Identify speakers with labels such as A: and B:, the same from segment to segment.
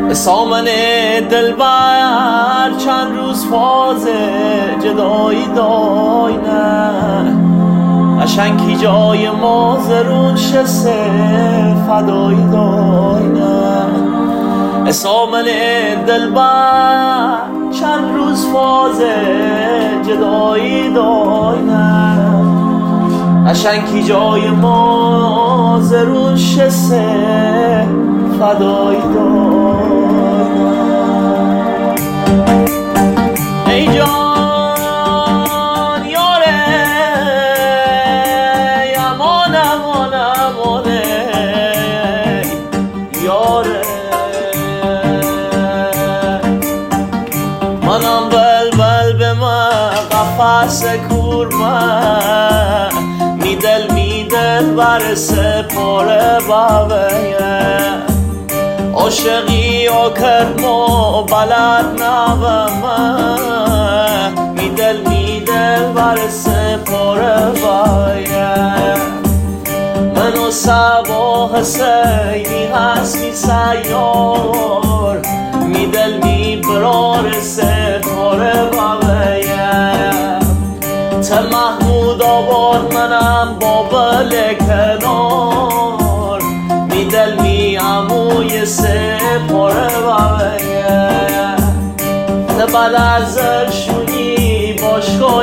A: سامن دلبر چند روز فاز جدایی دای نه قشنگی جای ما زرون شسه فدایی دای نه سامن دلبر چند روز فاز جدایی دای نه قشنگی جای ما زرون شسه فدایی دای ای جان یاره امان امان امانه یاره منم بلبل به من قفص کور من میدل برسه پاره باویه عاشقی آکر ما بلد نوامه میدل برسه پاره باویه منو سبا حسینی هستی سیار میدل برارسه پاره باویه ته محمود آباد منم بابل کنار میدل عموی سه پاره باویه ته بلرزشونی باشگاه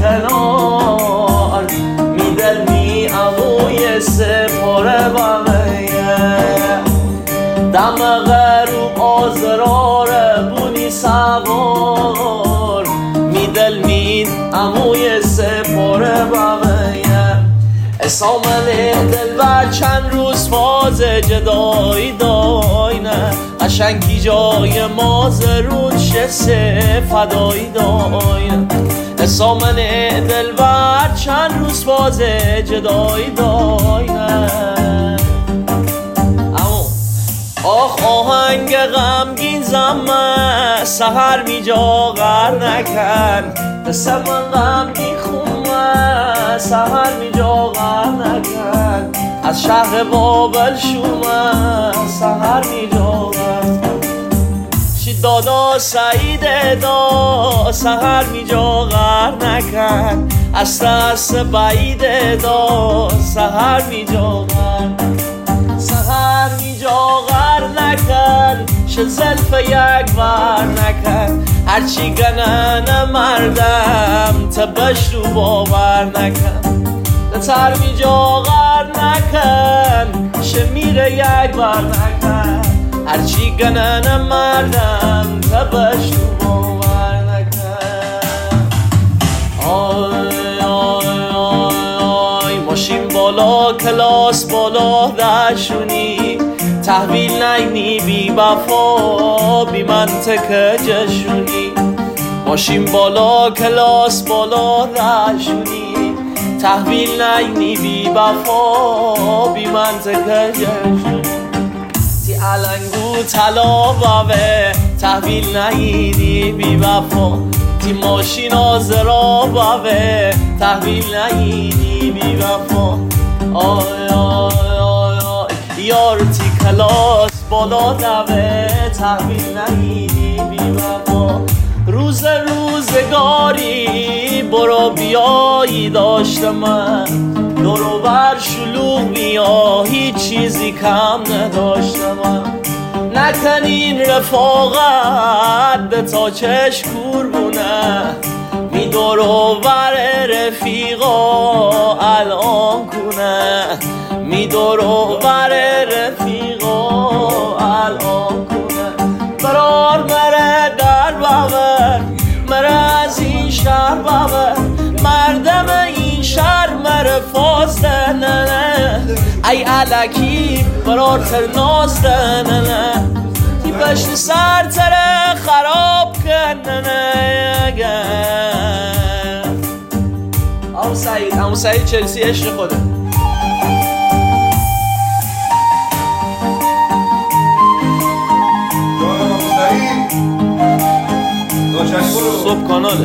A: کنار میدل عموی سه پاره باویه دم غروب آزرار بونی سوار میدل عموی سه پاره باویه سامن دلبر چند روز فاز جدایی دای نه قشنگی جای ما زرون شسه فدایی دای نه سامن دلبر چند روز فاز جدایی دای نه آخ آهنگ غمگین زمه سهر می جا غر نکن قصه من غمگین خومه سهر می جا غر نکن از شهر بابل شومه سهر می جا غر چی دادا سعید دا سهر می جا غر نکن از ترس بعید دا سهر می جا غر سهر می جا غر نکن شه زلف یک بر نکن هرچی گنن مردم تبش رو باور نکن تر می جا غر نکن شه میره یک بر نکن هرچی گنن مردم تبش رو باور نکن آی آی آی آی ماشین بالا کلاس بالا دشونی تحویل نینی بی وفا بی منطق جشونی ماشین بالا کلاس بالا رشونی تحویل نینی بی وفا بی منطق جشونی تی علنگو طلا باوه تحویل نینی بی وفا تی ماشین آزرا باوه تحویل نینی بی وفا آی آی آی یار تی کلاس بالا دوه تحویل نهیدی بی وفا روز روزگاری برو بیایی داشته من دورو بر شلوغ بیا هیچ چیزی کم نداشته من نکنین رفاقت تا چش کوربونه می دورو بر رفیقا الان کنه می دورو بر رفیقا الان کنه برار مره در باور مره از این شهر باور مردم این شهر مره فازده نه ای علکی برار ترنازده نه تی پشت سر تره خراب کنه عمو سعید چلسی عشق خوده صبح کاناله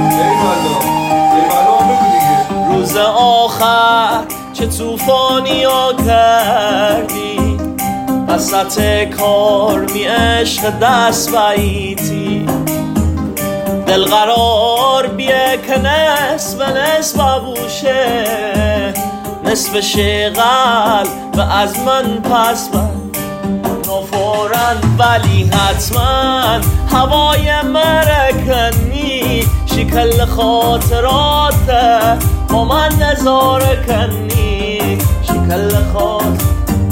A: روز آخر چه توفانی ها کردی وسط کار می عشق دست بایتی دل قرار بیه که نصف بوشه نصف شغل و از من پس بند نفورن ولی حتما هوای مرکنی شکل خاطرات با من نظاره کنی شکل خاطرات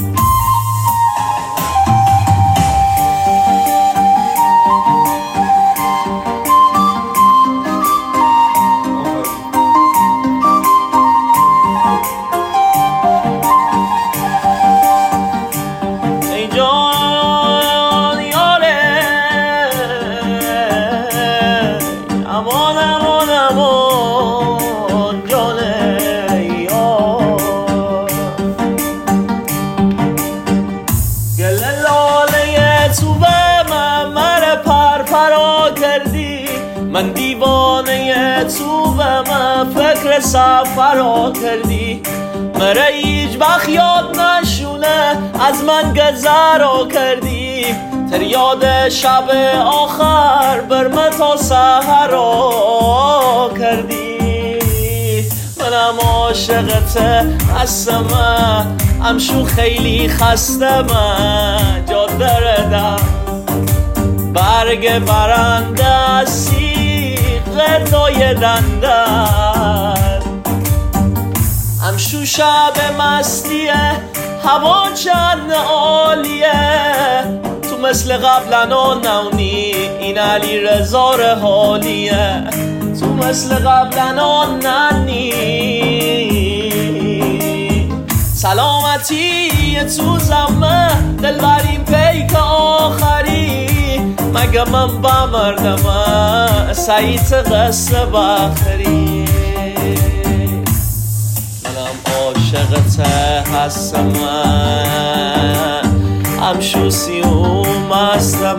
A: من دیوانه تو و من فکر سفر کردی مره هیچ وقت یاد نشونه از من گذر کردی تر یاد شب آخر برمه تا سحر کردی منم عاشقت هستم امشو خیلی خسته من جاده ردم برگ برنده غردای دندن امشو شب مستیه هوا چند عالیه تو مثل قبلنا نونی این علی رضا حالیه تو مثل قبلنا ننی سلامتی تو زمه دل بریم پیک آخری مگه من بمردم سعیت قصه بخری منم عاشقت هستم همشوسی و مستم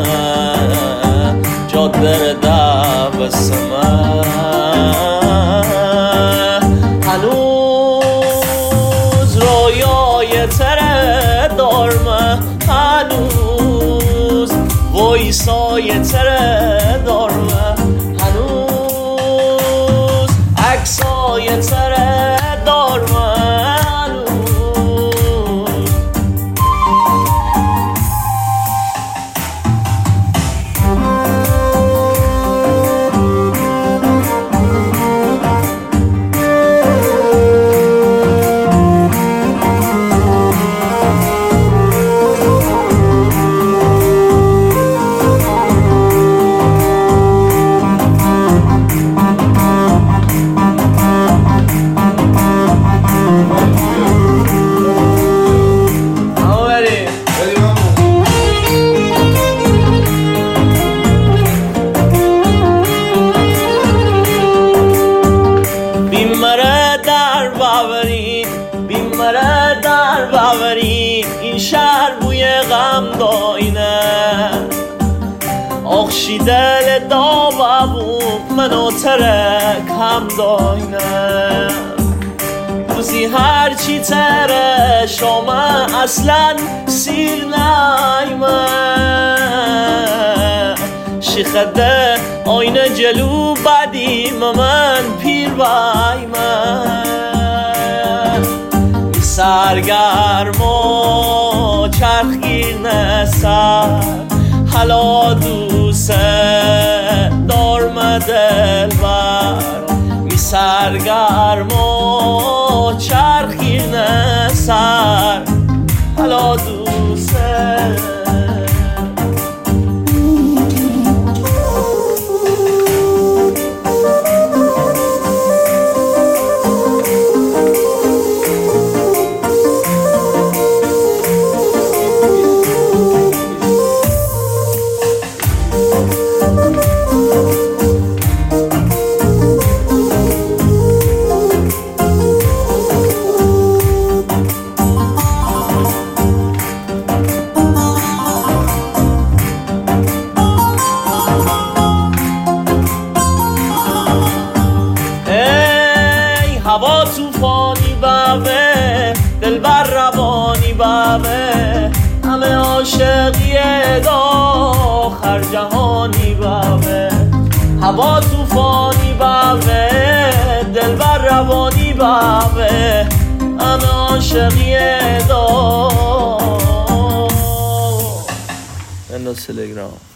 A: جاده دوستم هنوز رویای تره دارم هنوز ویسای تره دارم هنوز عکسای تره دارم هنوز بیمره در باوریم این شهر بوی غم داینه آخشی دل داوابوم منو ترک هم داینه روزی هرچی تره شما اصلا سیر نایمه شیخده آینه جلو بدیم من پیر بایمه سرگرم و چرخگیر نسر حالا دوست دارم دلبر می سرگرم و چرخگیر نسر حالا دوست عاشقی آخر جهانی بابه، هوا توفانی بابه، دلبر روانی بابه، همه عاشقی انداز تلگرام.